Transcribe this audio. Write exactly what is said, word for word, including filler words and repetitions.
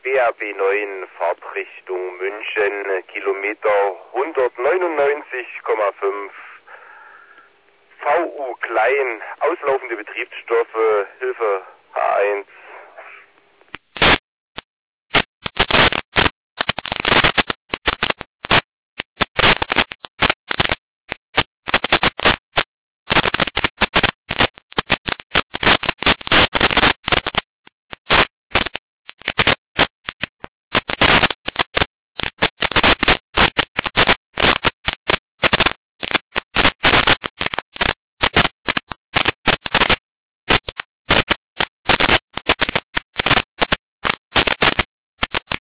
D A B neun, Fahrtrichtung München, Kilometer hundertneunundneunzig Komma fünf, V U klein, auslaufende Betriebsstoffe, Hilfe H eins,